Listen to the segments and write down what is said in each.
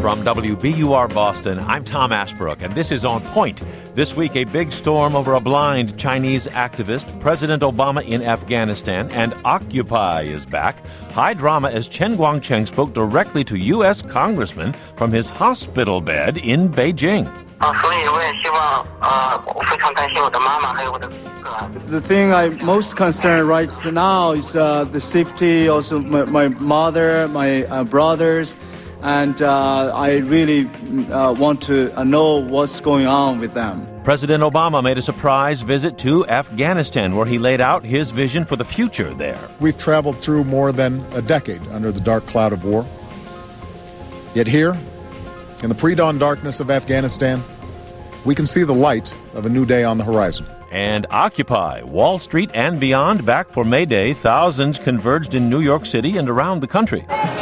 From WBUR Boston, I'm Tom Ashbrook, and this is On Point. This week, a big storm over a blind Chinese activist, President Obama in Afghanistan, and Occupy is back. High drama as Chen Guangcheng spoke directly to U.S. congressmen from his hospital bed in Beijing. The thing I'm most concerned right now is the safety also my mother, my brothers, and I really want to know what's going on with them. President Obama made a surprise visit to Afghanistan where he laid out his vision for the future there. We've traveled through more than a decade under the dark cloud of war. Yet here, in the pre-dawn darkness of Afghanistan, we can see the light of a new day on the horizon. And Occupy, Wall Street and beyond, back for May Day. Thousands converged in New York City and around the country.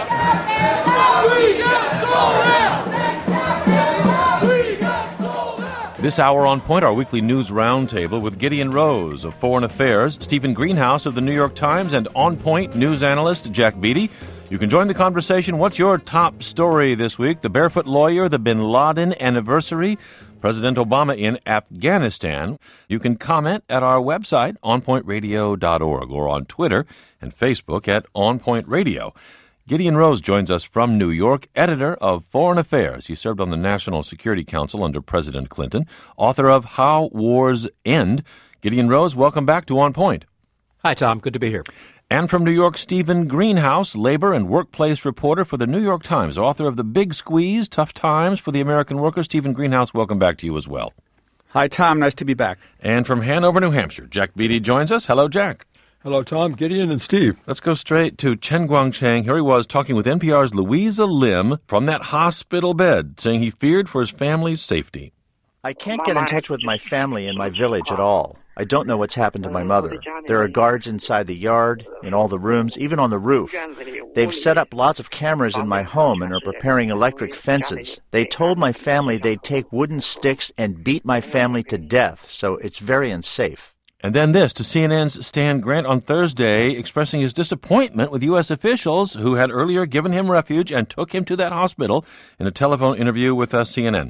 This hour on Point, our weekly news roundtable with Gideon Rose of Foreign Affairs, Stephen Greenhouse of the New York Times, and On Point news analyst Jack Beatty. You can join the conversation. What's your top story this week? The barefoot lawyer, the bin Laden anniversary, President Obama in Afghanistan. You can comment at our website, onpointradio.org, or on Twitter and Facebook at On Point Radio. Gideon Rose joins us from New York, editor of Foreign Affairs. He served on the National Security Council under President Clinton, author of How Wars End. Gideon Rose, welcome back to On Point. Hi, Tom. Good to be here. And from New York, Stephen Greenhouse, labor and workplace reporter for the New York Times, author of The Big Squeeze, Tough Times for the American Worker. Stephen Greenhouse, welcome back to you as well. Hi, Tom. Nice to be back. And from Hanover, New Hampshire, Jack Beatty joins us. Hello, Jack. Hello, Tom, Gideon, and Steve. Let's go straight to Chen Guangcheng. Here he was talking with NPR's Louisa Lim from that hospital bed, saying he feared for his family's safety. I can't get in touch with my family in my village at all. I don't know what's happened to my mother. There are guards inside the yard, in all the rooms, even on the roof. They've set up lots of cameras in my home and are preparing electric fences. They told my family they'd take wooden sticks and beat my family to death, so it's very unsafe. And then this, to CNN's Stan Grant on Thursday, expressing his disappointment with U.S. officials who had earlier given him refuge and took him to that hospital in a telephone interview with CNN.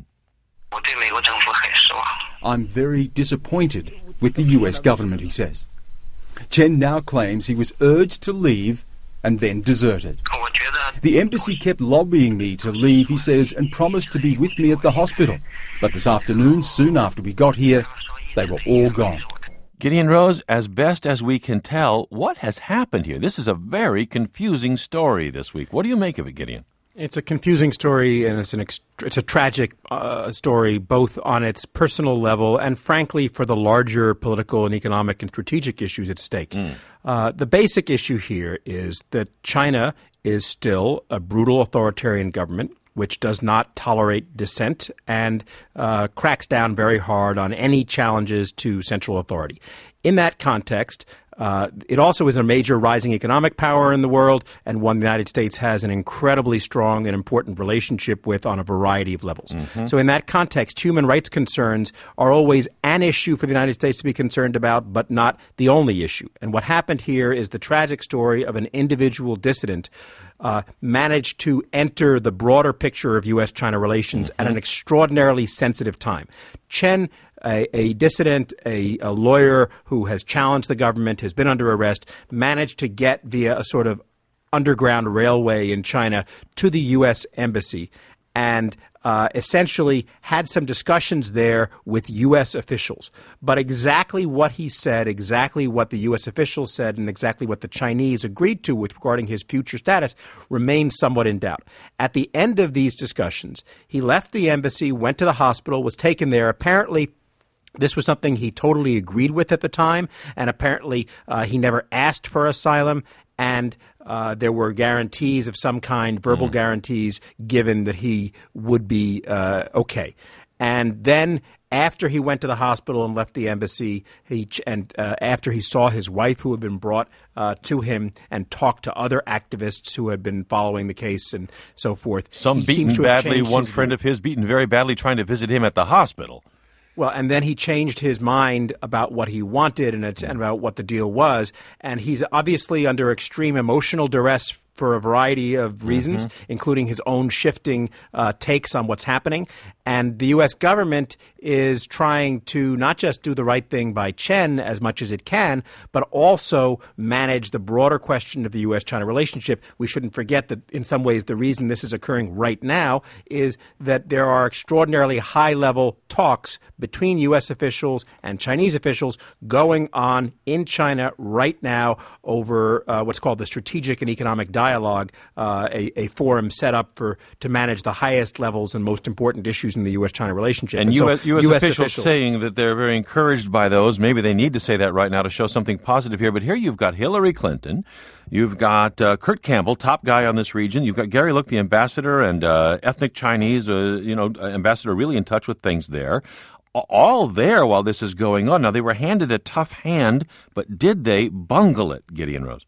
I'm very disappointed with the U.S. government, he says. Chen now claims he was urged to leave and then deserted. The embassy kept lobbying me to leave, he says, and promised to be with me at the hospital. But this afternoon, soon after we got here, they were all gone. Gideon Rose, as best as we can tell, what has happened here? This is a very confusing story this week. What do you make of it, Gideon? It's a confusing story, and it's a tragic story, both on its personal level and, frankly, for the larger political and economic and strategic issues at stake. The basic issue here is that China is still a brutal authoritarian government which does not tolerate dissent and cracks down very hard on any challenges to central authority. In that context, it also is a major rising economic power in the world, and one the United States has an incredibly strong and important relationship with on a variety of levels. So in that context, human rights concerns are always an issue for the United States to be concerned about, but not the only issue. And what happened here is the tragic story of an individual dissident managed to enter the broader picture of U.S.-China relations at an extraordinarily sensitive time. Chen, a dissident, a lawyer who has challenged the government, has been under arrest, managed to get via a sort of underground railway in China to the U.S. embassy and essentially had some discussions there with U.S. officials. But exactly what he said, exactly what the U.S. officials said, and exactly what the Chinese agreed to with regarding his future status remains somewhat in doubt. At the end of these discussions, he left the embassy, went to the hospital, was taken there. Apparently, this was something he totally agreed with at the time, and apparently he never asked for asylum, and there were guarantees of some kind, verbal guarantees, given that he would be okay. And then after he went to the hospital and left the embassy, after he saw his wife who had been brought to him and talked to other activists who had been following the case and so forth. Some beaten badly, one friend of his beaten very badly trying to visit him at the hospital. Well, and then he changed his mind about what he wanted and about what the deal was. And he's obviously under extreme emotional duress for a variety of reasons, including his own shifting takes on what's happening. And the U.S. government is trying to not just do the right thing by Chen as much as it can, but also manage the broader question of the U.S.-China relationship. We shouldn't forget that in some ways the reason this is occurring right now is that there are extraordinarily high-level talks between U.S. officials and Chinese officials going on in China right now over what's called the Strategic and Economic Dialogue, a forum set up to manage the highest levels and most important issues in the U.S.-China relationship. And U.S. officials saying that they're very encouraged by those. Maybe they need to say that right now to show something positive here. But here you've got Hillary Clinton. You've got Kurt Campbell, top guy on this region. You've got Gary Look, the ambassador, and ethnic Chinese, ambassador really in touch with things there. All there while this is going on. Now, they were handed a tough hand, but did they bungle it, Gideon Rose?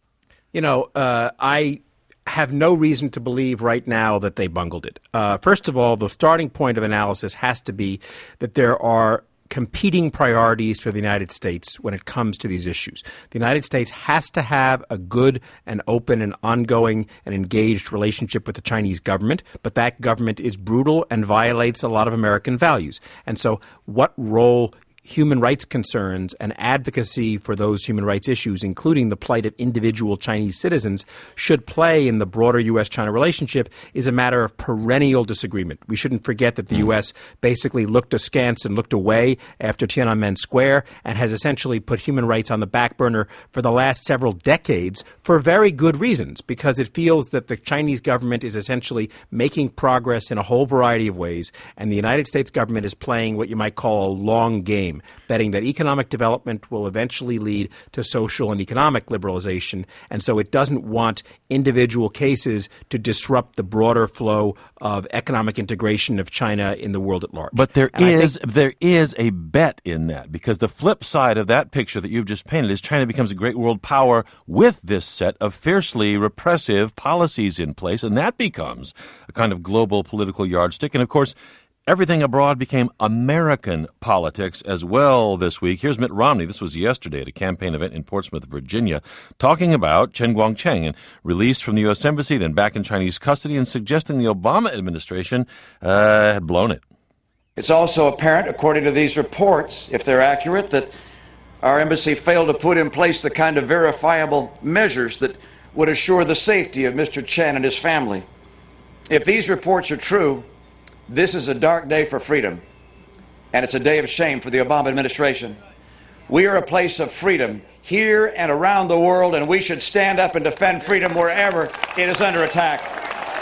I have no reason to believe right now that they bungled it. First of all, the starting point of analysis has to be that there are competing priorities for the United States when it comes to these issues. The United States has to have a good and open and ongoing and engaged relationship with the Chinese government, but that government is brutal and violates a lot of American values. And so what role human rights concerns and advocacy for those human rights issues, including the plight of individual Chinese citizens, should play in the broader U.S.-China relationship is a matter of perennial disagreement. We shouldn't forget that the U.S. basically looked askance and looked away after Tiananmen Square and has essentially put human rights on the back burner for the last several decades for very good reasons, because it feels that the Chinese government is essentially making progress in a whole variety of ways, and the United States government is playing what you might call a long game, betting that economic development will eventually lead to social and economic liberalization. And so it doesn't want individual cases to disrupt the broader flow of economic integration of China in the world at large. But there is a bet in that, because the flip side of that picture that you've just painted is China becomes a great world power with this set of fiercely repressive policies in place, and that becomes a kind of global political yardstick. And of course, everything abroad became American politics as well this week. Here's Mitt Romney. This was yesterday at a campaign event in Portsmouth, Virginia, talking about Chen Guangcheng and released from the U.S. Embassy, then back in Chinese custody, and suggesting the Obama administration had blown it. It's also apparent, according to these reports, if they're accurate, that our embassy failed to put in place the kind of verifiable measures that would assure the safety of Mr. Chen and his family. If these reports are true, this is a dark day for freedom, and it's a day of shame for the Obama administration. We are a place of freedom here and around the world, and we should stand up and defend freedom wherever it is under attack.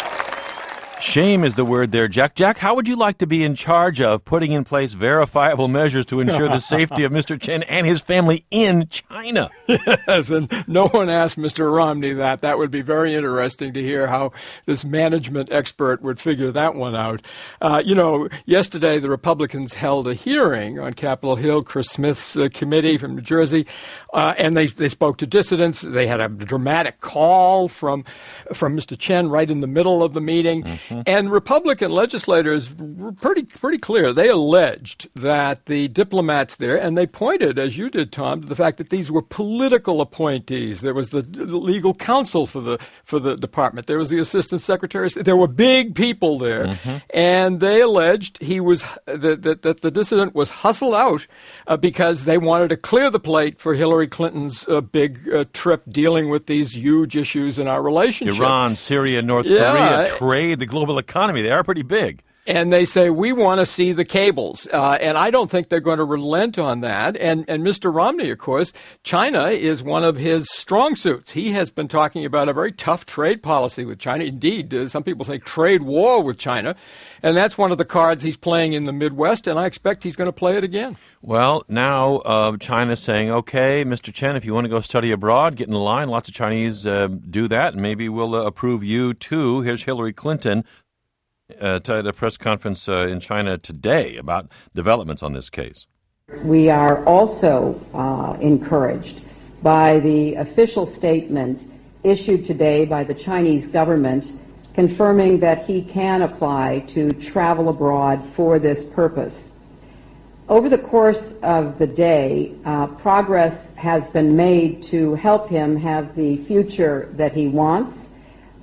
Shame is the word there, Jack. Jack, how would you like to be in charge of putting in place verifiable measures to ensure the safety of Mr. Chen and his family in China? Yes, and no one asked Mr. Romney that. That would be very interesting to hear how this management expert would figure that one out. Yesterday the Republicans held a hearing on Capitol Hill, Chris Smith's committee from New Jersey, and they spoke to dissidents. They had a dramatic call from Mr. Chen right in the middle of the meeting. Mm-hmm. And Republican legislators were pretty clear. They alleged that the diplomats there, and they pointed, as you did, Tom, to the fact that these were political appointees. There was the legal counsel for the department. There was the assistant secretary. There were big people there, mm-hmm. and they alleged that the dissident was hustled out because they wanted to clear the plate for Hillary Clinton's big trip dealing with these huge issues in our relationship. Iran, Syria, North Korea, trade, the global economy. They are pretty big. And they say, we want to see the cables. And I don't think they're going to relent on that. And Mr. Romney, of course, China is one of his strong suits. He has been talking about a very tough trade policy with China. Indeed, some people say trade war with China. And that's one of the cards he's playing in the Midwest, and I expect he's going to play it again. Well, now China's saying, okay, Mr. Chen, if you want to go study abroad, get in line. Lots of Chinese do that, and maybe we'll approve you too. Here's Hillary Clinton at a press conference in China today about developments on this case. We are also encouraged by the official statement issued today by the Chinese government confirming that he can apply to travel abroad for this purpose. Over the course of the day, progress has been made to help him have the future that he wants.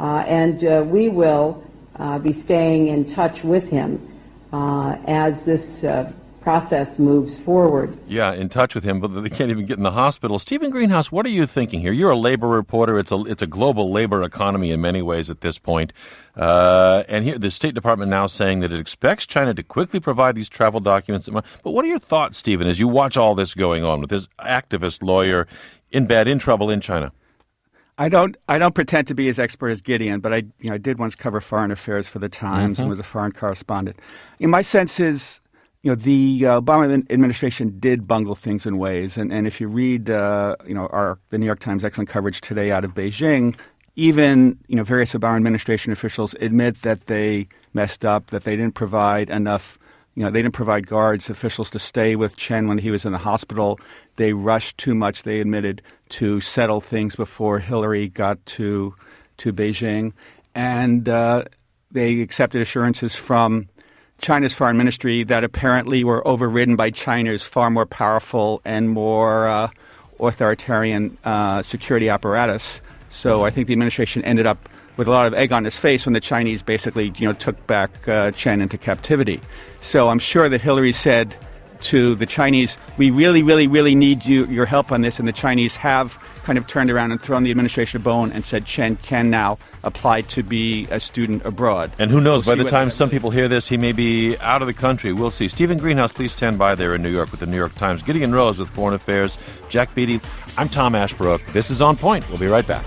and we will be staying in touch with him as this process moves forward. Yeah, in touch with him, but they can't even get in the hospital. Stephen Greenhouse, what are you thinking here? You're a labor reporter. It's a global labor economy in many ways at this point. And here, the State Department now saying that it expects China to quickly provide these travel documents. But what are your thoughts, Stephen, as you watch all this going on with this activist lawyer in trouble in China? I don't pretend to be as expert as Gideon, but I did once cover foreign affairs for the Times and was a foreign correspondent. My sense is, the Obama administration did bungle things in ways, and if you read, the New York Times excellent coverage today out of Beijing, even various Obama administration officials admit that they messed up, that they didn't provide enough. They didn't provide guards, officials to stay with Chen when he was in the hospital. They rushed too much, they admitted, to settle things before Hillary got to Beijing, and they accepted assurances from China's foreign ministry that apparently were overridden by China's far more powerful and more authoritarian security apparatus. So I think the administration ended up with a lot of egg on his face when the Chinese basically, took back Chen into captivity. So I'm sure that Hillary said to the Chinese, we really, really, really need your help on this. And the Chinese have kind of turned around and thrown the administration a bone and said Chen can now apply to be a student abroad. And who knows, by the time some people hear this, he may be out of the country. We'll see. Stephen Greenhouse, please stand by there in New York with the New York Times. Gideon Rose with Foreign Affairs. Jack Beatty. I'm Tom Ashbrook. This is On Point. We'll be right back.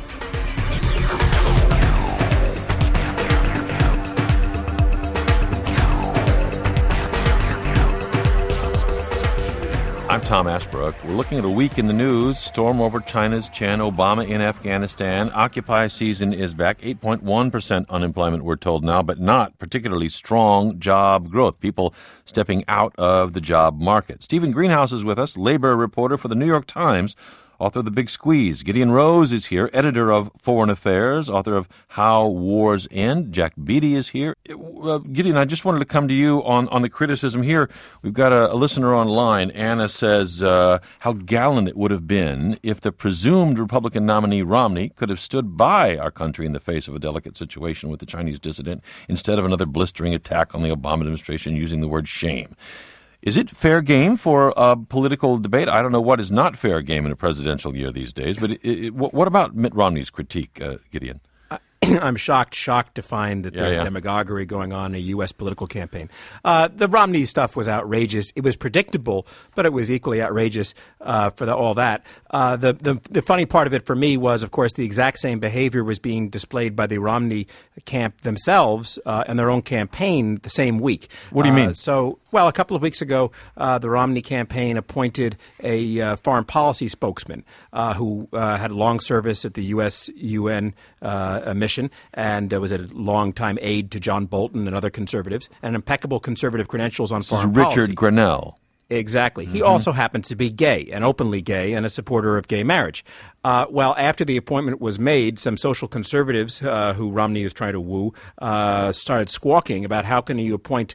I'm Tom Ashbrook. We're looking at a week in the news. Storm over China's Chen, Obama in Afghanistan. Occupy season is back. 8.1% unemployment, we're told now, but not particularly strong job growth. People stepping out of the job market. Stephen Greenhouse is with us, labor reporter for the New York Times, author of The Big Squeeze. Gideon Rose is here, editor of Foreign Affairs, author of How Wars End. Jack Beatty is here. Gideon, I just wanted to come to you on the criticism here. We've got a listener online. Anna says how gallant it would have been if the presumed Republican nominee Romney could have stood by our country in the face of a delicate situation with the Chinese dissident instead of another blistering attack on the Obama administration using the word shame. Is it fair game for a political debate? I don't know what is not fair game in a presidential year these days, but what about Mitt Romney's critique, Gideon? I'm shocked to find that there's demagoguery going on in a U.S. political campaign. The Romney stuff was outrageous. It was predictable, but it was equally outrageous for all that. The funny part of it for me was, of course, the exact same behavior was being displayed by the Romney camp themselves and their own campaign the same week. What do you mean? A couple of weeks ago, the Romney campaign appointed a foreign policy spokesman who had long service at the U.S.-UN mission and was a longtime aide to John Bolton and other conservatives, and impeccable conservative credentials on foreign policy. Richard Grenell. Exactly. He also happens to be gay, and openly gay, and a supporter of gay marriage. After the appointment was made, some social conservatives who Romney is trying to woo started squawking about how can you appoint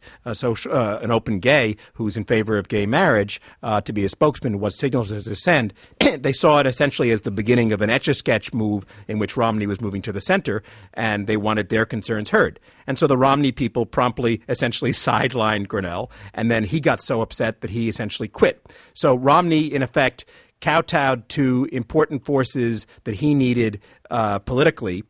an open gay who's in favor of gay marriage to be a spokesman. What signals does this send? They saw it essentially as the beginning of an Etch-a-Sketch move in which Romney was moving to the center, and they wanted their concerns heard. And so the Romney people promptly essentially sidelined Grenell, and then he got so upset that he essentially quit. So Romney, in effect, kowtowed to important forces that he needed politically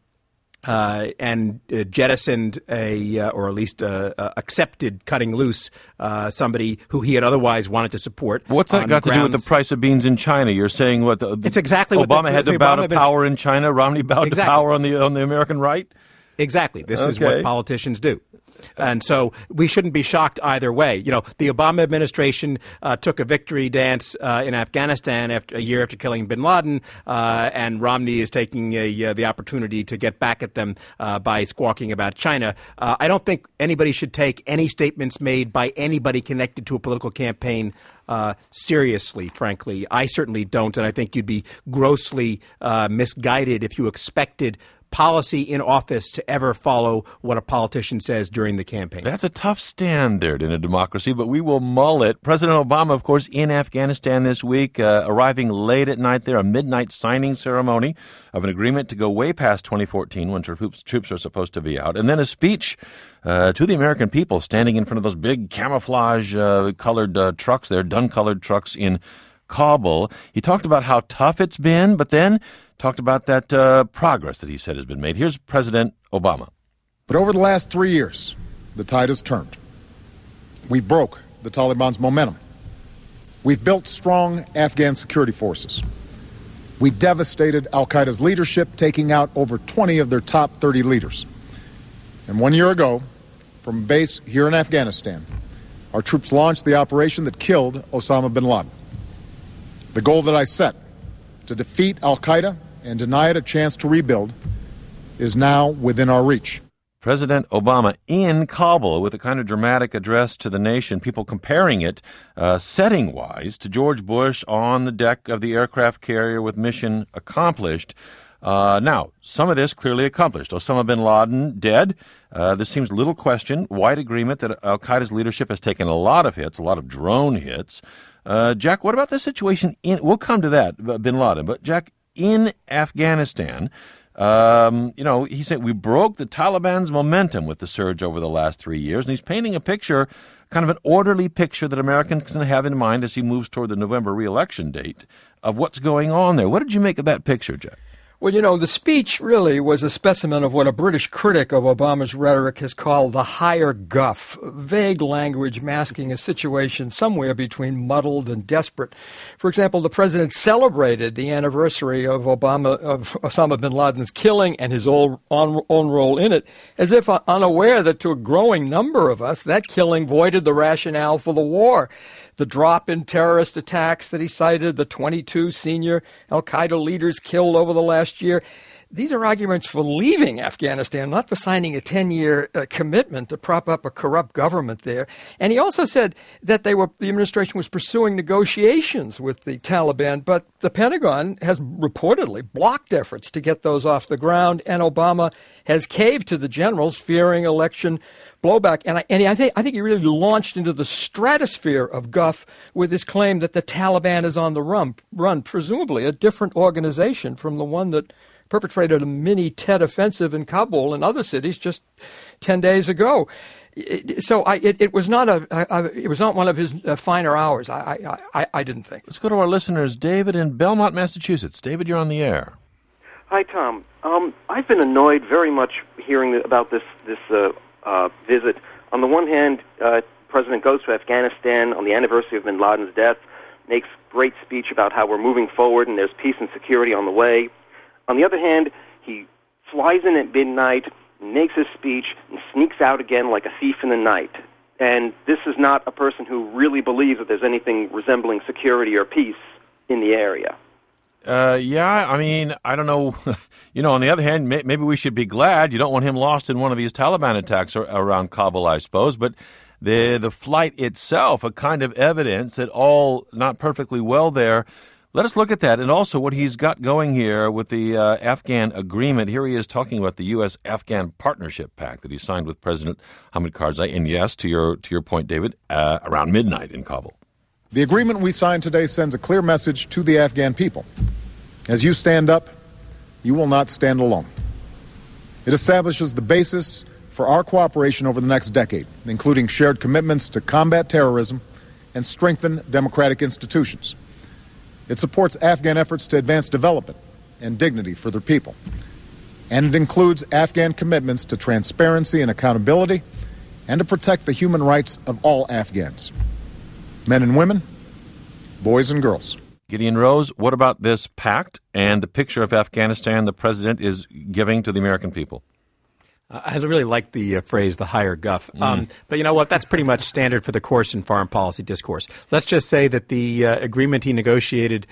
and jettisoned or at least accepted cutting loose somebody who he had otherwise wanted to support. What's that got to do with the price of beans in China? You're saying it's exactly Obama had to bow to power in China, Romney bowed to power on the American right? Exactly. This is what politicians do. And so we shouldn't be shocked either way. The Obama administration took a victory dance in Afghanistan a year after killing bin Laden, and Romney is taking the opportunity to get back at them by squawking about China. I don't think anybody should take any statements made by anybody connected to a political campaign seriously, frankly. I certainly don't, and I think you'd be grossly misguided if you expected policy in office to ever follow what a politician says during the campaign. That's a tough standard in a democracy, but we will mull it. President Obama, of course, in Afghanistan this week, arriving late at night there, a midnight signing ceremony of an agreement to go way past 2014 when troops are supposed to be out, and then a speech to the American people standing in front of those big camouflage-colored trucks there, dun-colored trucks in Kabul. He talked about how tough it's been, but then talked about that progress that he said has been made. Here's President Obama. But over the last 3 years, the tide has turned. We broke the Taliban's momentum. We've built strong Afghan security forces. We devastated al-Qaeda's leadership, taking out over 20 of their top 30 leaders. And 1 year ago, from a base here in Afghanistan, our troops launched the operation that killed Osama bin Laden. The goal that I set, to defeat al-Qaeda and deny it a chance to rebuild, is now within our reach. President Obama in Kabul with a kind of dramatic address to the nation, people comparing it setting-wise to George Bush on the deck of the aircraft carrier with mission accomplished. Now, some of this clearly accomplished. Osama bin Laden dead. There seems little question, wide agreement that al-Qaeda's leadership has taken a lot of hits, a lot of drone hits. Jack, what about the situation we'll come to that, bin Laden, but Jack, in Afghanistan, he said we broke the Taliban's momentum with the surge over the last 3 years, and he's painting a picture, kind of an orderly picture that Americans can have in mind as he moves toward the November re-election date of what's going on there. What did you make of that picture, Jack? Well, the speech really was a specimen of what a British critic of Obama's rhetoric has called the higher guff, vague language masking a situation somewhere between muddled and desperate. For example, the president celebrated the anniversary of Osama bin Laden's killing and his own role in it, as if unaware that to a growing number of us, that killing voided the rationale for the war. The drop in terrorist attacks that he cited, the 22 senior al-Qaeda leaders killed over the last year, these are arguments for leaving Afghanistan, not for signing a 10-year commitment to prop up a corrupt government there. And he also said that the administration was pursuing negotiations with the Taliban, but the Pentagon has reportedly blocked efforts to get those off the ground, and Obama has caved to the generals, fearing election blowback. And I think he really launched into the stratosphere of guff with his claim that the Taliban is on the run, presumably a different organization from the one that perpetrated a mini Tet offensive in Kabul and other cities just 10 days ago. So it was not one of his finer hours. I didn't think. Let's go to our listeners. David in Belmont, Massachusetts. David, you're on the air. Hi, Tom. I've been annoyed very much hearing about this visit. On the one hand, President goes to Afghanistan on the anniversary of bin Laden's death, makes great speech about how we're moving forward and there's peace and security on the way. On the other hand, he flies in at midnight, makes his speech, and sneaks out again like a thief in the night. And this is not a person who really believes that there's anything resembling security or peace in the area. Yeah, I mean, I don't know. On the other hand, maybe we should be glad. You don't want him lost in one of these Taliban attacks around Kabul, I suppose. But the flight itself, a kind of evidence that all not perfectly well there. Let us look at that, and also what he's got going here with the Afghan agreement. Here he is talking about the U.S.-Afghan Partnership Pact that he signed with President Hamid Karzai. And yes, to your point, David, around midnight in Kabul. The agreement we signed today sends a clear message to the Afghan people. As you stand up, you will not stand alone. It establishes the basis for our cooperation over the next decade, including shared commitments to combat terrorism and strengthen democratic institutions. It supports Afghan efforts to advance development and dignity for their people. And it includes Afghan commitments to transparency and accountability and to protect the human rights of all Afghans, men and women, boys and girls. Gideon Rose, what about this pact and the picture of Afghanistan the president is giving to the American people? I really like the phrase, the higher guff. But you know what? That's pretty much standard for the course in foreign policy discourse. Let's just say that the agreement he negotiated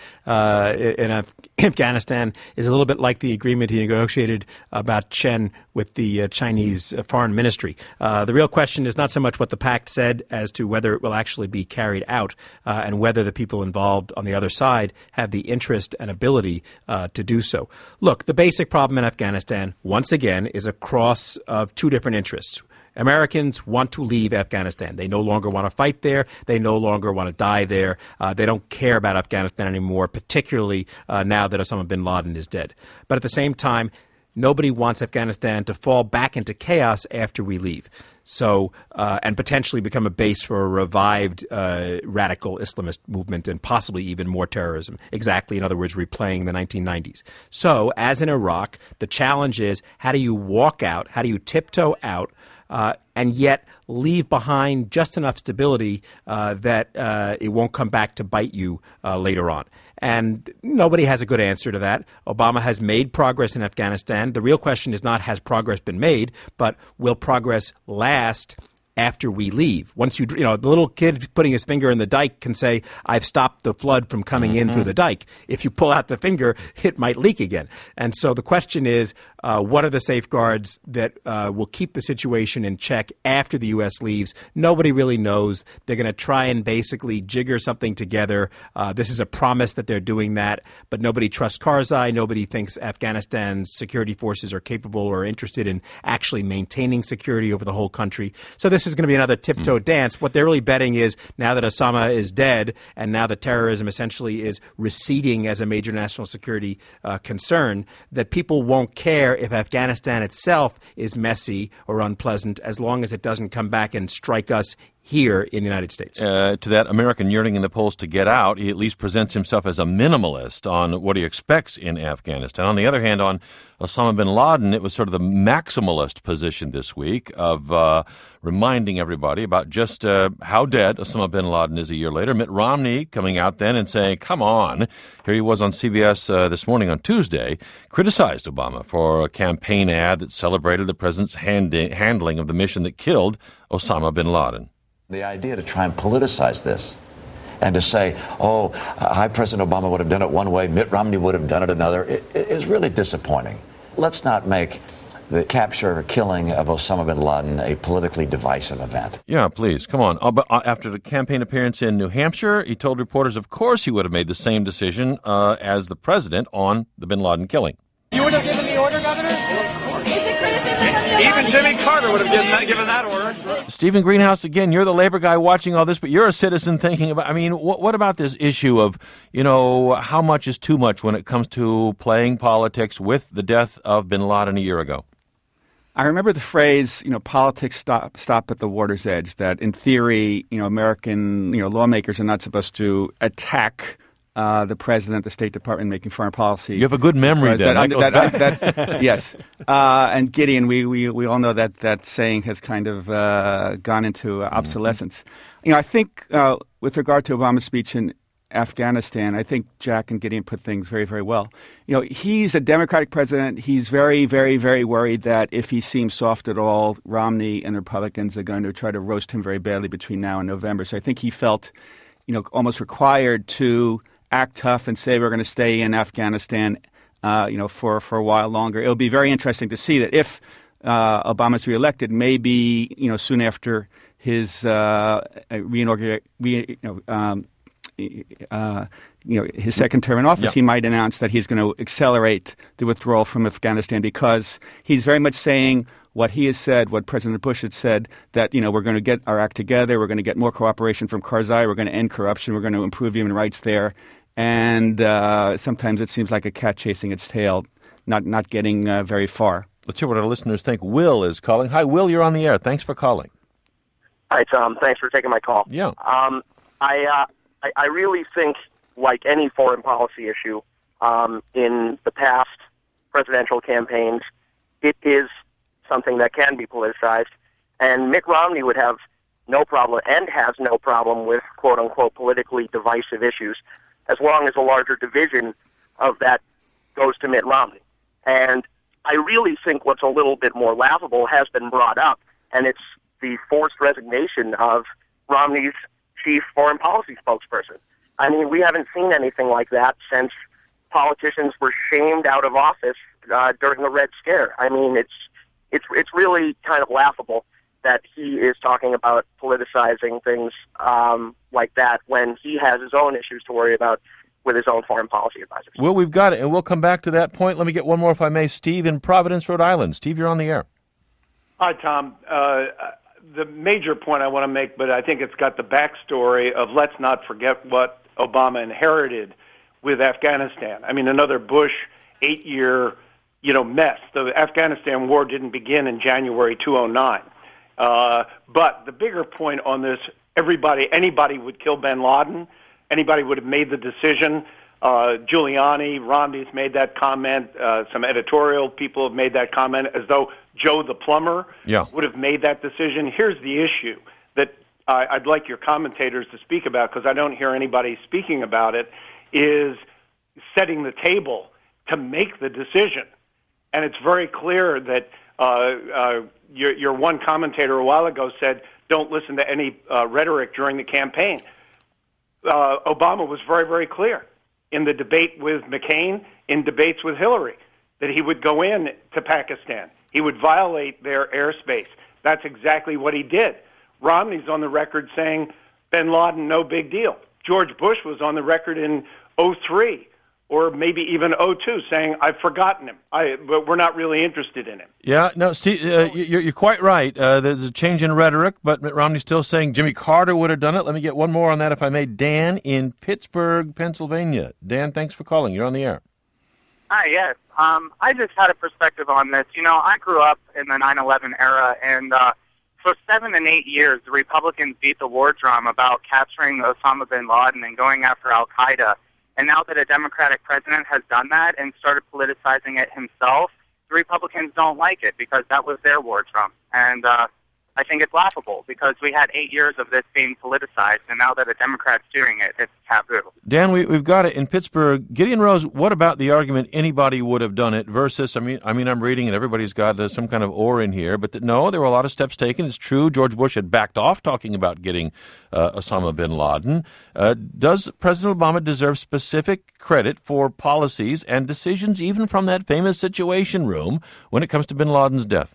in Afghanistan is a little bit like the agreement he negotiated about Chen with the Chinese foreign ministry. The real question is not so much what the pact said as to whether it will actually be carried out and whether the people involved on the other side have the interest and ability to do so. Look, the basic problem in Afghanistan, once again, is a cross of two different interests. Americans want to leave Afghanistan. They no longer want to fight there. They no longer want to die there. They don't care about Afghanistan anymore, particularly now that Osama bin Laden is dead. But at the same time, nobody wants Afghanistan to fall back into chaos after we leave. So, and potentially become a base for a revived radical Islamist movement and possibly even more terrorism. Exactly, in other words, replaying the 1990s. So, as in Iraq, the challenge is how do you walk out, how do you tiptoe out, and yet leave behind just enough stability that it won't come back to bite you later on. And nobody has a good answer to that. Obama has made progress in Afghanistan. The real question is not has progress been made, but will progress last after we leave? Once the little kid putting his finger in the dike can say, I've stopped the flood from coming in through the dike. If you pull out the finger, it might leak again. And so the question is, what are the safeguards that will keep the situation in check after the U.S. leaves? Nobody really knows. They're going to try and basically jigger something together. This is a promise that they're doing that, but nobody trusts Karzai. Nobody thinks Afghanistan's security forces are capable or interested in actually maintaining security over the whole country. So this is going to be another tiptoe dance. What they're really betting is now that Osama is dead and now that terrorism essentially is receding as a major national security concern, that people won't care if Afghanistan itself is messy or unpleasant as long as it doesn't come back and strike us here in the United States. To that American yearning in the polls to get out, he at least presents himself as a minimalist on what he expects in Afghanistan. On the other hand, on Osama bin Laden, it was sort of the maximalist position this week of reminding everybody about just how dead Osama bin Laden is a year later. Mitt Romney coming out then and saying, come on. Here he was on CBS this morning on Tuesday, criticized Obama for a campaign ad that celebrated the president's handling of the mission that killed Osama bin Laden. The idea to try and politicize this and to say, High President Obama would have done it one way, Mitt Romney would have done it another, is really disappointing. Let's not make the capture or killing of Osama bin Laden a politically divisive event. Yeah, please, come on. But after the campaign appearance in New Hampshire, he told reporters, of course, he would have made the same decision as the president on the bin Laden killing. You would have given the order, Governor? Even Jimmy Carter would have given that order. Stephen Greenhouse, again, you're the labor guy watching all this, but you're a citizen thinking about, what about this issue of, how much is too much when it comes to playing politics with the death of bin Laden a year ago? I remember the phrase, politics stop at the water's edge, that in theory, American, lawmakers are not supposed to attack the president, the State Department, making foreign policy. You have a good memory then. Yes. And Gideon, we all know that saying has kind of gone into obsolescence. I think with regard to Obama's speech in Afghanistan, I think Jack and Gideon put things very, very well. He's a Democratic president. He's very, very, very worried that if he seems soft at all, Romney and the Republicans are going to try to roast him very badly between now and November. So I think he felt, almost required to act tough and say we're going to stay in Afghanistan, for a while longer. It'll be very interesting to see that if Obama's reelected, maybe soon after his his second term in office, he might announce that he's going to accelerate the withdrawal from Afghanistan because he's very much saying what he has said, what President Bush had said, that, we're going to get our act together, we're going to get more cooperation from Karzai, we're going to end corruption, we're going to improve human rights there. And sometimes it seems like a cat chasing its tail, not getting very far. Let's hear what our listeners think. Will is calling. Hi, Will, you're on the air. Thanks for calling. Hi, Tom. Thanks for taking my call. Yeah. I really think, like any foreign policy issue in the past presidential campaigns, it is something that can be politicized. And Mitt Romney would have no problem, and has no problem, with quote-unquote politically divisive issues, as long as a larger division of that goes to Mitt Romney. And I really think what's a little bit more laughable has been brought up, and it's the forced resignation of Romney's chief foreign policy spokesperson. I mean, we haven't seen anything like that since politicians were shamed out of office during the Red Scare. I mean, it's really kind of laughable that he is talking about politicizing things like that when he has his own issues to worry about with his own foreign policy advisors. Well, we've got it, and we'll come back to that point. Let me get one more, if I may. Steve in Providence, Rhode Island. Steve, you're on the air. Hi, Tom. The major point I want to make, but I think it's got the backstory of let's not forget what Obama inherited with Afghanistan. I mean, another Bush 8-year, mess. The Afghanistan war didn't begin in January 2009. But the bigger point on this, anybody would kill bin Laden. Anybody would have made the decision. Giuliani, Romney's made that comment. Some editorial people have made that comment as though Joe the plumber would have made that decision. Here's the issue that I'd like your commentators to speak about, because I don't hear anybody speaking about it, is setting the table to make the decision. And it's very clear that your one commentator a while ago said, don't listen to any rhetoric during the campaign. Obama was very, very clear in the debate with McCain, in debates with Hillary, that he would go in to Pakistan. He would violate their airspace. That's exactly what he did. Romney's on the record saying, bin Laden, no big deal. George Bush was on the record in 2003 or maybe even 2002 saying, I've forgotten him. But we're not really interested in him. Yeah, no, Steve, you're quite right. There's a change in rhetoric, but Mitt Romney's still saying Jimmy Carter would have done it. Let me get one more on that, if I may. Dan in Pittsburgh, Pennsylvania. Dan, thanks for calling. You're on the air. Hi, yes. I just had a perspective on this. I grew up in the 9/11 era, and for 7 and 8 years, the Republicans beat the war drum about capturing Osama bin Laden and going after al-Qaeda. And now that a Democratic president has done that and started politicizing it himself, the Republicans don't like it because that was their war drum. And I think it's laughable because we had 8 years of this being politicized, and now that a Democrat's doing it, it's taboo. Dan, we've got it in Pittsburgh. Gideon Rose, what about the argument anybody would have done it versus, I mean, I'm reading and everybody's got some kind of or in here, but no, there were a lot of steps taken. It's true, George Bush had backed off talking about getting Osama bin Laden. Does President Obama deserve specific credit for policies and decisions, even from that famous Situation Room, when it comes to bin Laden's death?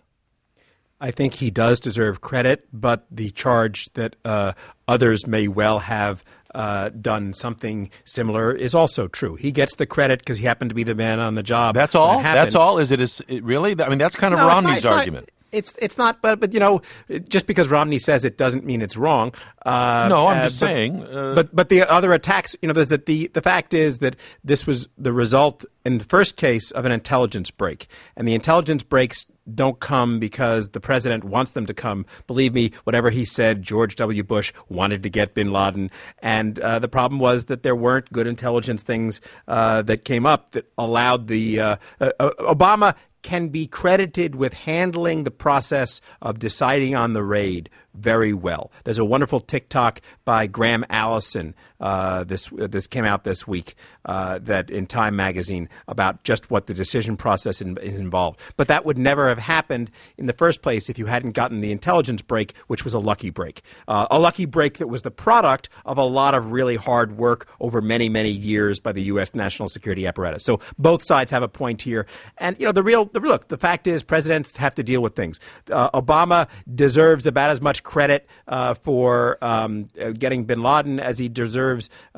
I think he does deserve credit, but the charge that others may well have done something similar is also true. He gets the credit because he happened to be the man on the job. That's all? That's all? Is it really? I mean, that's kind of Romney's argument. It's not, but just because Romney says it doesn't mean it's wrong. No, I'm just saying. But the other attacks, there's that the fact is that this was the result in the first case of an intelligence break, and the intelligence breaks don't come because the president wants them to come. Believe me, whatever he said, George W. Bush wanted to get bin Laden, and the problem was that there weren't good intelligence things that came up that allowed the Obama can be credited with handling the process of deciding on the raid very well. There's a wonderful TikTok by Graham Allison. This came out this week that in Time magazine about just what the decision process is involved. But that would never have happened in the first place if you hadn't gotten the intelligence break, which was a lucky break. A lucky break that was the product of a lot of really hard work over many, many years by the U.S. national security apparatus. So both sides have a point here. And, the fact is presidents have to deal with things. Obama deserves about as much credit for getting bin Laden as he deserves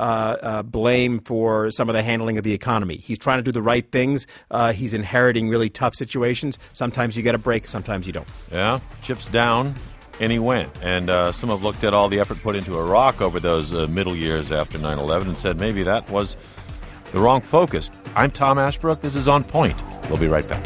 blame for some of the handling of the economy. He's trying to do the right things. He's inheriting really tough situations. Sometimes you get a break, sometimes you don't. Yeah, chips down, and he went. And some have looked at all the effort put into Iraq over those middle years after 9/11 and said maybe that was the wrong focus. I'm Tom Ashbrook. This is On Point. We'll be right back.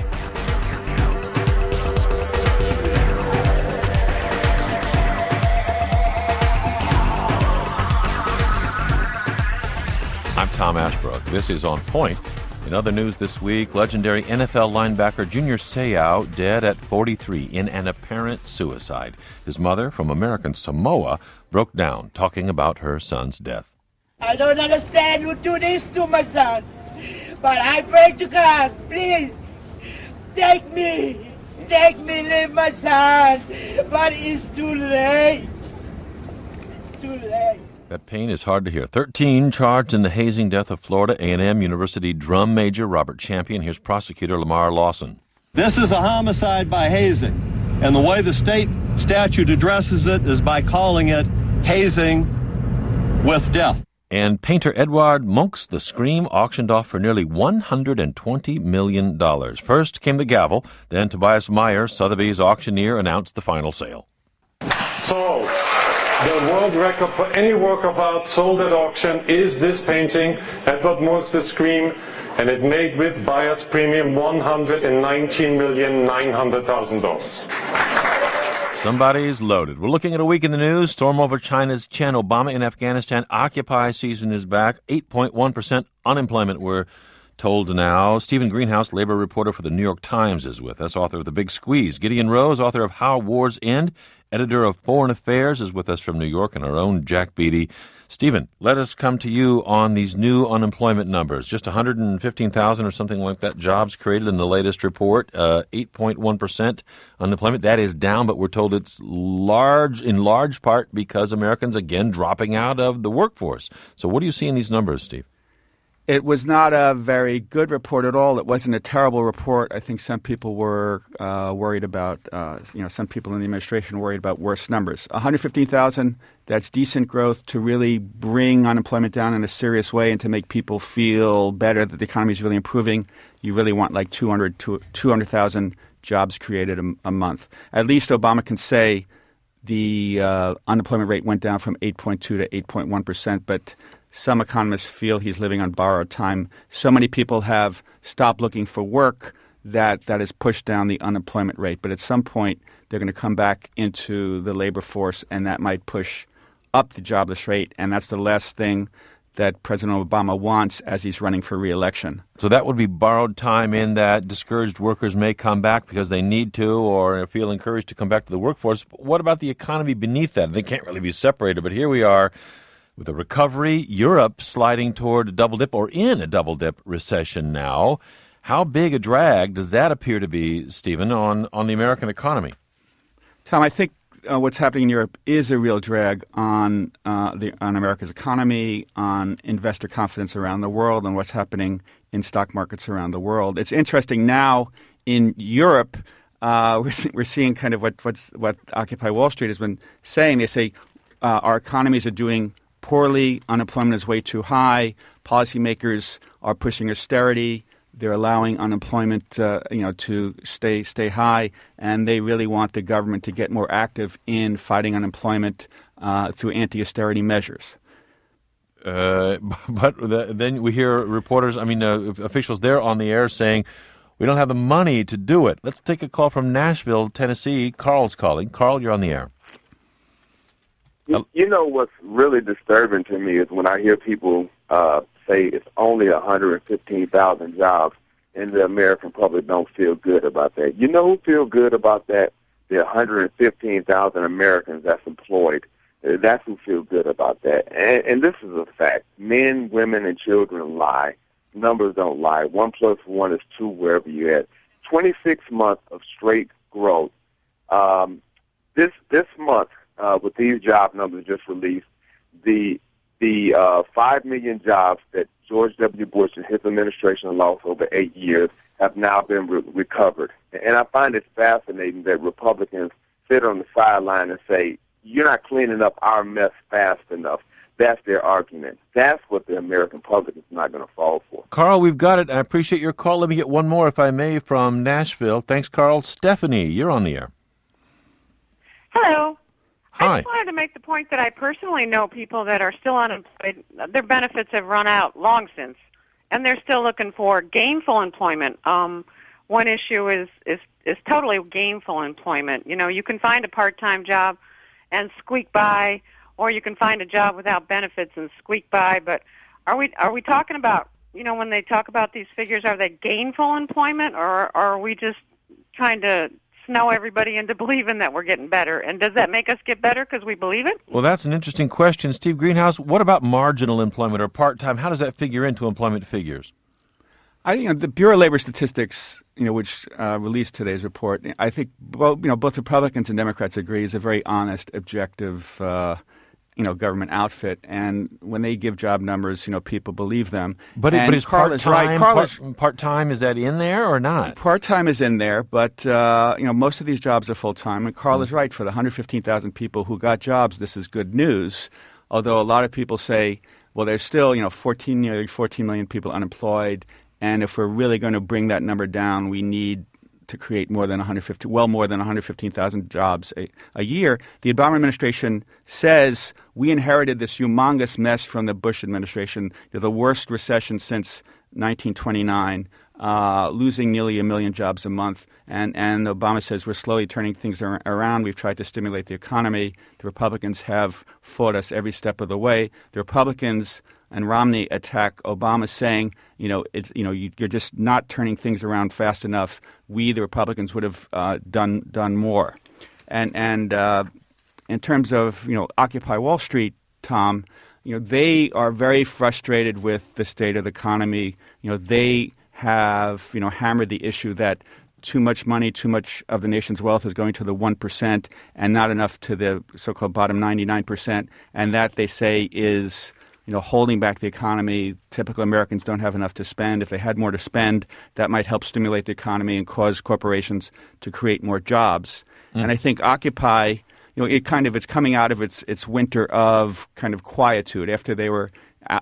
I'm Tom Ashbrook. This is On Point. In other news this week, legendary NFL linebacker Junior Seau dead at 43 in an apparent suicide. His mother, from American Samoa, broke down talking about her son's death. I don't understand who do this to my son, but I pray to God, please Take me, leave my son, but it's too late. Too late. That pain is hard to hear. 13 charged in the hazing death of Florida A&M University drum major Robert Champion. Here's prosecutor Lamar Lawson. This is a homicide by hazing, and the way the state statute addresses it is by calling it hazing with death. And painter Edward Munch's The Scream auctioned off for nearly $120 million. First came the gavel, then Tobias Meyer, Sotheby's auctioneer, announced the final sale. So, the world record for any work of art sold at auction is this painting, Edward Munch's The Scream, and it made with buyer's premium $119,900,000. Somebody's loaded. We're looking at a week in the news. Storm over China's Chen. Obama in Afghanistan. Occupy season is back. 8.1% unemployment, we're told now. Stephen Greenhouse, labor reporter for the New York Times, is with us, author of The Big Squeeze. Gideon Rose, author of How Wars End, editor of Foreign Affairs, is with us from New York, and our own Jack Beatty. Stephen, let us come to you on these new unemployment numbers. Just 115,000 or something like that jobs created in the latest report. 8.1% unemployment. That is down, but we're told it's in large part because Americans, again, dropping out of the workforce. So what do you see in these numbers, Steve? It was not a very good report at all. It wasn't a terrible report. I think some people were worried about, some people in the administration worried about worse numbers. 115,000, that's decent growth to really bring unemployment down in a serious way and to make people feel better that the economy is really improving. You really want like 200,000 jobs created a month. At least Obama can say the unemployment rate went down from 8.2 to 8.1%, but some economists feel he's living on borrowed time. So many people have stopped looking for work that has pushed down the unemployment rate. But at some point, they're going to come back into the labor force, and that might push up the jobless rate. And that's the last thing that President Obama wants as he's running for re-election. So that would be borrowed time in that discouraged workers may come back because they need to or feel encouraged to come back to the workforce. But what about the economy beneath that? They can't really be separated. But here we are with a recovery, Europe sliding toward a double dip or in a double dip recession now. How big a drag does that appear to be, Stephen, on the American economy? Tom, I think what's happening in Europe is a real drag on America's economy, on investor confidence around the world, and what's happening in stock markets around the world. It's interesting now in Europe. We're seeing kind of what Occupy Wall Street has been saying. They say our economies are doing poorly, unemployment is way too high, policymakers are pushing austerity, they're allowing unemployment to stay high, and they really want the government to get more active in fighting unemployment through anti-austerity measures. But then we hear reporters, officials there on the air saying, we don't have the money to do it. Let's take a call from Nashville, Tennessee. Carl's calling. Carl, you're on the air. You know what's really disturbing to me is when I hear people say it's only 115,000 jobs, and the American public don't feel good about that. You know who feel good about that? The 115,000 Americans that's employed. That's who feel good about that. And this is a fact. Men, women, and children lie. Numbers don't lie. 1 + 1 is 2 wherever you're at. 26 months of straight growth. This month, with these job numbers just released, the 5 million jobs that George W. Bush and his administration lost over 8 years have now been recovered. And I find it fascinating that Republicans sit on the sideline and say, you're not cleaning up our mess fast enough. That's their argument. That's what the American public is not going to fall for. Carl, we've got it. I appreciate your call. Let me get one more, if I may, from Nashville. Thanks, Carl. Stephanie, you're on the air. Hello. Hi. I just wanted to make the point that I personally know people that are still unemployed. Their benefits have run out long since, and they're still looking for gainful employment. One issue is totally gainful employment. You know, you can find a part-time job and squeak by, or you can find a job without benefits and squeak by. But are we talking about, you know, when they talk about these figures, are they gainful employment, or are we just trying to snow everybody into believing that we're getting better? And does that make us get better because we believe it? Well, that's an interesting question. Steve Greenhouse, what about marginal employment or part-time? How does that figure into employment figures? I think the Bureau of Labor Statistics, which released today's report, I think both Republicans and Democrats agree is a very honest, objective, government outfit. And when they give job numbers, people believe them. But is part-time? Part-time, is that in there or not? Part-time is in there, but most of these jobs are full-time. And Carl is right. For the 115,000 people who got jobs, this is good news. Although a lot of people say, well, there's still 14 million people unemployed. And if we're really going to bring that number down, we need to create more than 115,000 jobs a year. The Obama administration says we inherited this humongous mess from the Bush administration, the worst recession since 1929, losing nearly 1 million jobs a month. And Obama says we're slowly turning things around. We've tried to stimulate the economy. The Republicans have fought us every step of the way. The Republicans and Romney attack Obama, saying, you're just not turning things around fast enough. We, the Republicans, would have done more. And in terms of Occupy Wall Street, Tom, they are very frustrated with the state of the economy. They have hammered the issue that too much money, too much of the nation's wealth is going to the 1% and not enough to the so-called bottom 99%, and that they say is holding back the economy. Typical Americans don't have enough to spend. If they had more to spend, that might help stimulate the economy and cause corporations to create more jobs. And I think Occupy, it's coming out of its winter of kind of quietude after they were,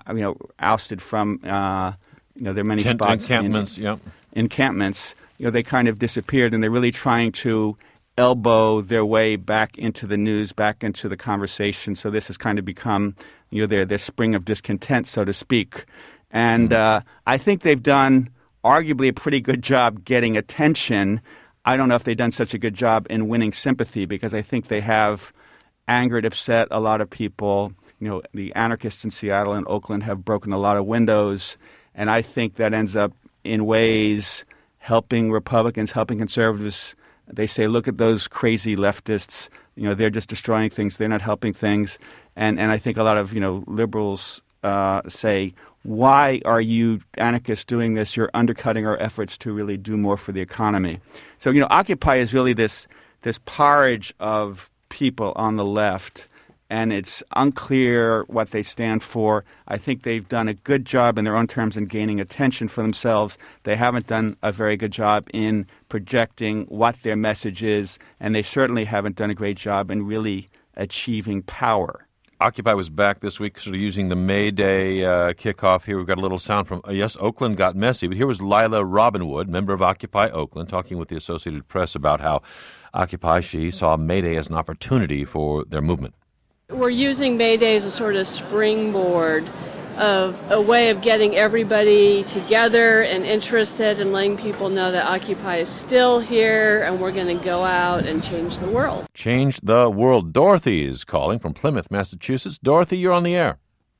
ousted from, their many spots. Encampments. They kind of disappeared, and they're really trying to elbow their way back into the news, back into the conversation. So this has kind of become their spring of discontent, so to speak. And I think they've done arguably a pretty good job getting attention. I don't know if they've done such a good job in winning sympathy, because I think they have angered, upset a lot of people. The anarchists in Seattle and Oakland have broken a lot of windows, and I think that ends up in ways helping Republicans, helping conservatives. They say, look at those crazy leftists. They're just destroying things. They're not helping things. And I think a lot of, liberals say, why are you anarchists doing this? You're undercutting our efforts to really do more for the economy. So, Occupy is really this porridge of people on the left, and it's unclear what they stand for. I think they've done a good job in their own terms in gaining attention for themselves. They haven't done a very good job in projecting what their message is, and they certainly haven't done a great job in really achieving power. Occupy was back this week, sort of using the May Day kickoff here. We've got a little sound from, yes, Oakland got messy, but here was Lila Robinwood, member of Occupy Oakland, talking with the Associated Press about how Occupy, she saw May Day as an opportunity for their movement. We're using May Day as a sort of springboard of a way of getting everybody together and interested and letting people know that Occupy is still here and we're going to go out and change the world. Change the world. Dorothy is calling from Plymouth, Massachusetts. Dorothy, you're on the air.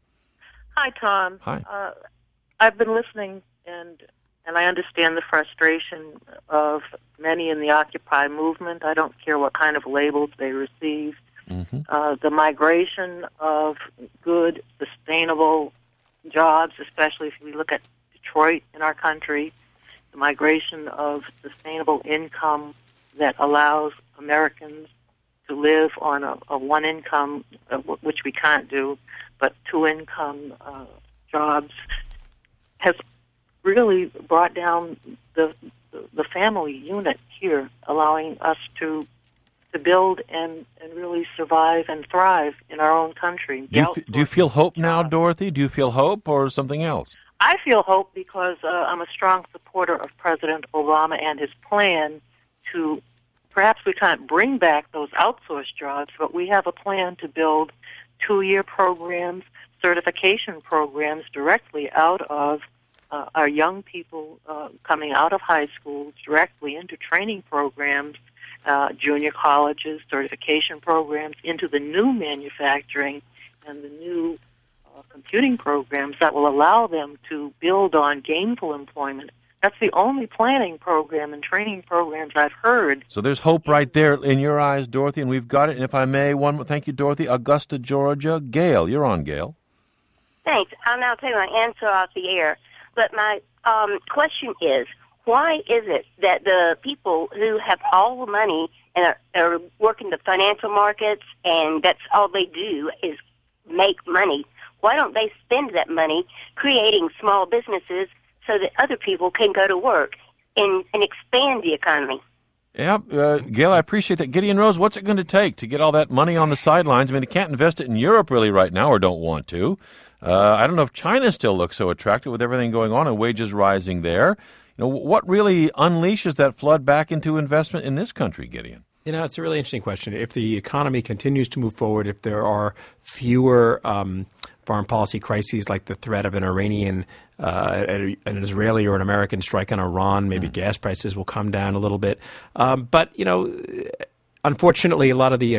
Hi, Tom. Hi. I've been listening, and I understand the frustration of many in the Occupy movement. I don't care what kind of labels they receive. Mm-hmm. The migration of good, sustainable jobs, especially if we look at Detroit in our country, the migration of sustainable income that allows Americans to live on a one income, which we can't do, but two income jobs, has really brought down the family unit here, allowing us to build and really survive and thrive in our own country. Do you feel hope now, Dorothy? Do you feel hope or something else? I feel hope because I'm a strong supporter of President Obama and his plan to, perhaps we can't bring back those outsourced jobs, but we have a plan to build 2-year programs, certification programs directly out of our young people coming out of high schools directly into training programs, junior colleges, certification programs, into the new manufacturing and the new computing programs that will allow them to build on gainful employment. That's the only planning program and training programs I've heard. So there's hope right there in your eyes, Dorothy, and we've got it. And if I may, one more, thank you, Dorothy. Augusta, Georgia. Gail, you're on, Gail. Thanks. I'll now take my answer off the air. But my question is, why is it that the people who have all the money and are working the financial markets and that's all they do is make money, why don't they spend that money creating small businesses so that other people can go to work and expand the economy? Yeah, Gail, I appreciate that. Gideon Rose, what's it going to take to get all that money on the sidelines? I mean, they can't invest it in Europe really right now or don't want to. I don't know if China still looks so attractive with everything going on and wages rising there. You know, what really unleashes that flood back into investment in this country, Gideon? You know, it's a really interesting question. If the economy continues to move forward, if there are fewer foreign policy crises like the threat of an Iranian, an Israeli or an American strike on Iran, maybe gas prices will come down a little bit. But, you know, unfortunately, a lot of the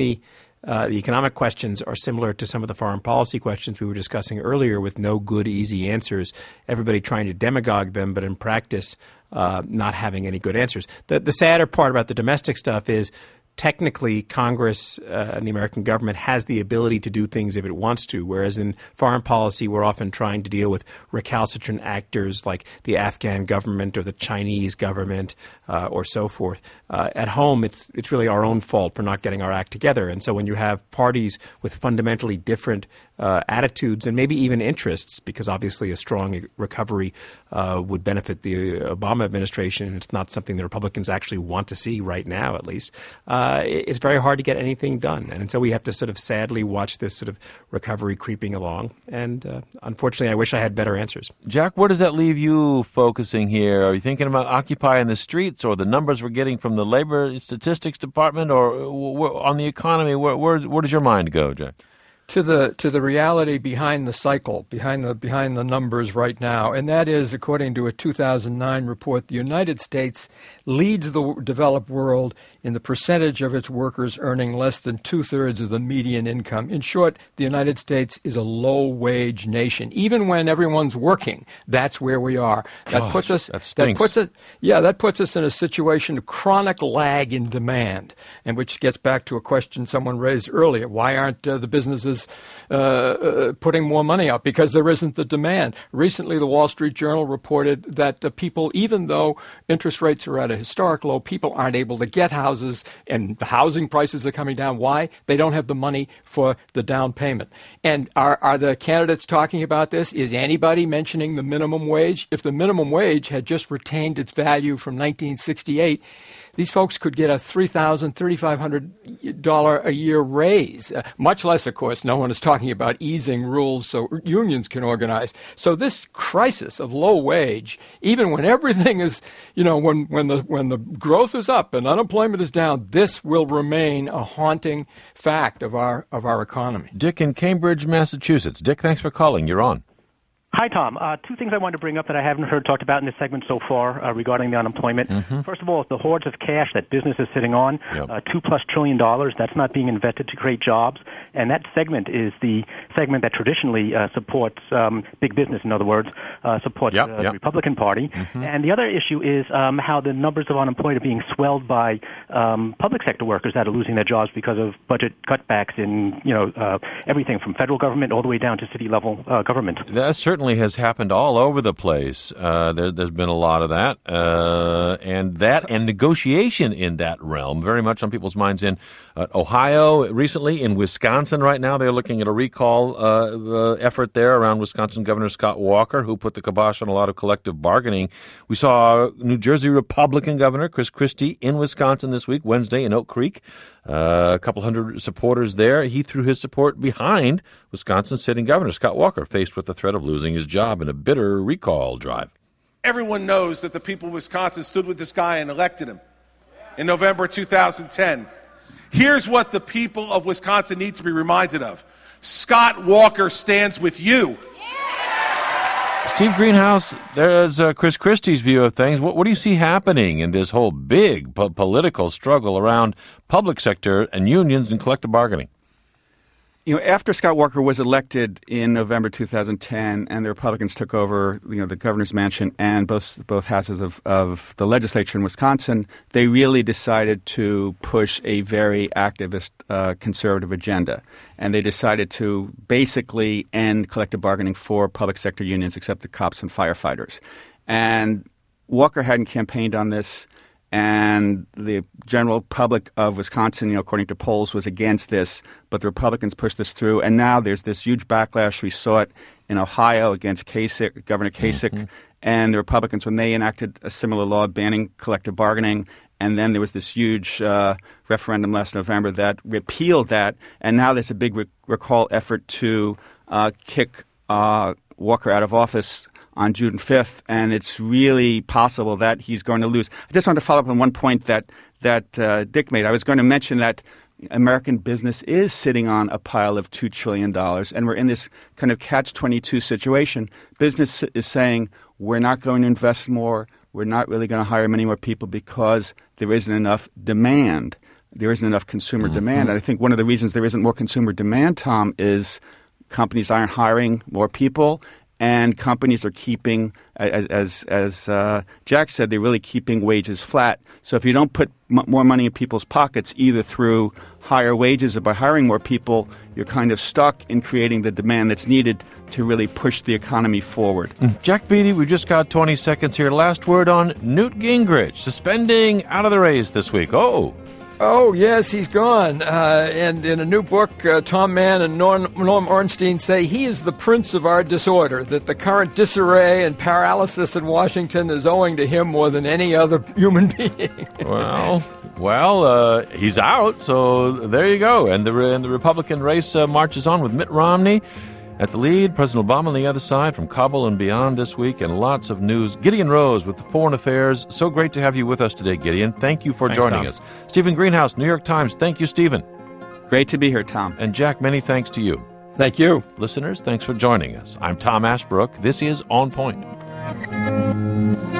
economic questions are similar to some of the foreign policy questions we were discussing earlier, with no good, easy answers, everybody trying to demagogue them, but in practice not having any good answers. The sadder part about the domestic stuff is technically Congress and the American government has the ability to do things if it wants to, whereas in foreign policy we're often trying to deal with recalcitrant actors like the Afghan government or the Chinese government or so forth. At home, it's really our own fault for not getting our act together. And so when you have parties with fundamentally different attitudes and maybe even interests, because obviously a strong recovery would benefit the Obama administration, and it's not something the Republicans actually want to see right now, at least, it's very hard to get anything done. And so we have to sort of sadly watch this sort of recovery creeping along. And unfortunately, I wish I had better answers. Jack, where does that leave you focusing here? Are you thinking about Occupy in the streets or the numbers we're getting from the Labor Statistics Department, or on the economy? Where does your mind go, Jack? To the reality behind the cycle, behind the numbers right now, and that is, according to a 2009 report, the United States leads the developed world in the percentage of its workers earning less than 2/3 of the median income. In short, the United States is a low-wage nation. Even when everyone's working, that's where we are. That puts us in a situation of chronic lag in demand, and which gets back to a question someone raised earlier: why aren't the businesses putting more money out? Because there isn't the demand. Recently, the Wall Street Journal reported that the people, even though interest rates are at a historic low, people aren't able to get houses, and the housing prices are coming down. Why? They don't have the money for the down payment. And are the candidates talking about this? Is anybody mentioning the minimum wage? If the minimum wage had just retained its value from 1968, these folks could get a $3,000, $3,500 a year raise. Much less, of course, no one is talking about easing rules so unions can organize. So this crisis of low wage, even when everything is, when the growth is up and unemployment is down, this will remain a haunting fact of our economy. Dick in Cambridge, Massachusetts. Dick, thanks for calling. You're on. Hi, Tom. Two things I wanted to bring up that I haven't heard talked about in this segment so far regarding the unemployment. Mm-hmm. First of all, the hordes of cash that business is sitting on, $2+ trillion, that's not being invested to create jobs. And that segment is the segment that traditionally supports big business, in other words, supports the Republican Party. Mm-hmm. And the other issue is how the numbers of unemployed are being swelled by public sector workers that are losing their jobs because of budget cutbacks in, everything from federal government all the way down to city-level government. That's certainly has happened all over the place. There's been a lot of that, and negotiation in that realm very much on people's minds in Ohio recently, in Wisconsin right now. They're looking at a recall effort there around Wisconsin Governor Scott Walker, who put the kibosh on a lot of collective bargaining. We saw New Jersey Republican Governor Chris Christie in Wisconsin this week, Wednesday, in Oak Creek. A couple hundred supporters there. He threw his support behind Wisconsin sitting Governor Scott Walker, faced with the threat of losing his job in a bitter recall drive. Everyone knows that the people of Wisconsin stood with this guy and elected him in November 2010. Here's what the people of Wisconsin need to be reminded of. Scott Walker stands with you. Steve Greenhouse, there's Chris Christie's view of things. What do you see happening in this whole big political struggle around public sector and unions and collective bargaining? After Scott Walker was elected in November 2010 and the Republicans took over, the governor's mansion and both houses of the legislature in Wisconsin, they really decided to push a very activist conservative agenda. And they decided to basically end collective bargaining for public sector unions except the cops and firefighters. And Walker hadn't campaigned on this, and the general public of Wisconsin, according to polls, was against this, but the Republicans pushed this through, and now there's this huge backlash. We saw it in Ohio against Kasich, Governor Kasich, and the Republicans, when they enacted a similar law banning collective bargaining, and then there was this huge referendum last November that repealed that, and now there's a big recall effort to kick Walker out of office on June 5th, and it's really possible that he's going to lose. I just want to follow up on one point that Dick made. I was going to mention that American business is sitting on a pile of $2 trillion, and we're in this kind of catch-22 situation. Business is saying, we're not going to invest more, we're not really going to hire many more people because there isn't enough demand. There isn't enough consumer demand. And I think one of the reasons there isn't more consumer demand, Tom, is companies aren't hiring more people, and companies are keeping, as Jack said, they're really keeping wages flat. So if you don't put more money in people's pockets, either through higher wages or by hiring more people, you're kind of stuck in creating the demand that's needed to really push the economy forward. Jack Beatty, we've just got 20 seconds here. Last word on Newt Gingrich, suspending out of the race this week. Oh, yes, he's gone. And in a new book, Tom Mann and Norm Ornstein say he is the prince of our disorder, that the current disarray and paralysis in Washington is owing to him more than any other human being. Well, he's out, so there you go. And the Republican race marches on with Mitt Romney at the lead, President Obama on the other side, from Kabul and beyond this week, and lots of news. Gideon Rose with the Foreign Affairs. So great to have you with us today, Gideon. Thank you for joining us. Stephen Greenhouse, New York Times. Thank you, Stephen. Great to be here, Tom. And Jack, many thanks to you. Thank you. Listeners, thanks for joining us. I'm Tom Ashbrook. This is On Point.